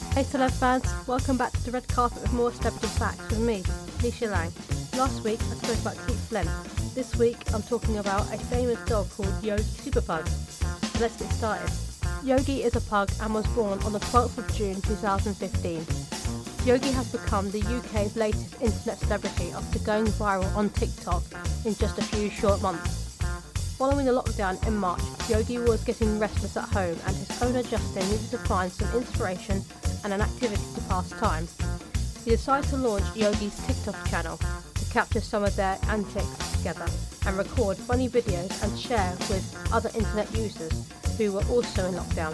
Hey celeb fans, welcome back to the red carpet with more celebrity facts with me, Nisha Lang. Last week I spoke about Keith Flint. This week I'm talking about a famous dog called Yogi Superpug. So let's get started. Yogi is a pug and was born on the 12th of June 2015. Yogi has become the UK's latest internet celebrity after going viral on TikTok in just a few short months. Following the lockdown in March, Yogi was getting restless at home and his owner Justin needed to find some inspiration and an activity to pass time. He decided to launch Yogi's TikTok channel to capture some of their antics together and record funny videos and share with other internet users who were also in lockdown.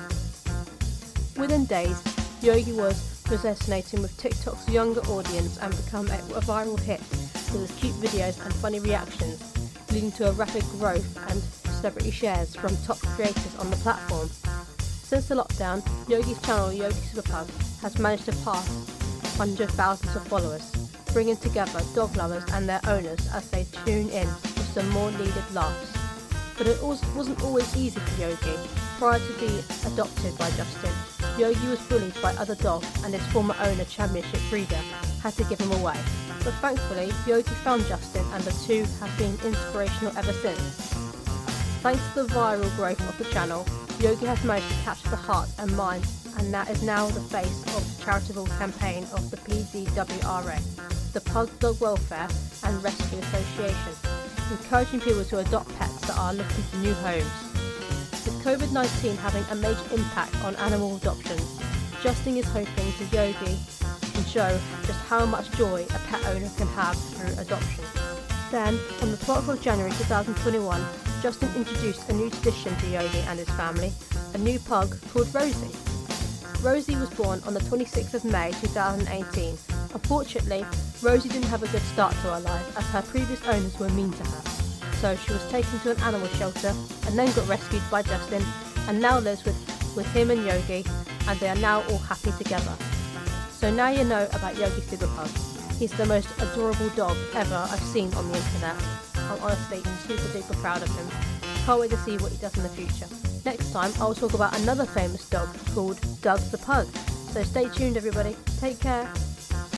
Within days, Yogi was resonating with TikTok's younger audience and become a viral hit with his cute videos and funny reactions, leading to a rapid growth and celebrity shares from top creators on the platform. Since the lockdown, Yogi's channel Yogi Superpug has managed to pass hundreds of thousands of followers, bringing together dog lovers and their owners as they tune in for some more needed laughs. But it wasn't always easy for Yogi. Prior to being adopted by Justin, Yogi was bullied by other dogs and his former owner, Championship Breeder, had to give him away. But thankfully, Yogi found Justin and the two have been inspirational ever since. Thanks to the viral growth of the channel, Yogi has managed to capture the hearts and minds and that is now the face of the charitable campaign of the PDWRA, the Pug Dog Welfare and Rescue Association, encouraging people to adopt pets that are looking for new homes. With COVID-19 having a major impact on animal adoptions, Justin is hoping to Yogi can show just how much joy a pet owner can have through adoption. Then, on the 12th of January 2021, Justin introduced a new tradition to Yogi and his family, a new pug called Rosie. Rosie was born on the 26th of May 2018. Unfortunately, Rosie didn't have a good start to her life as her previous owners were mean to her. So she was taken to an animal shelter and then got rescued by Justin and now lives with him and Yogi, and they are now all happy together. So now you know about Yogi Superpug. He's the most adorable dog ever I've seen on the internet. I'm honestly super duper proud of him. Can't wait to see what he does in the future. Next time I'll talk about another famous dog called Doug the Pug. So stay tuned everybody. Take care.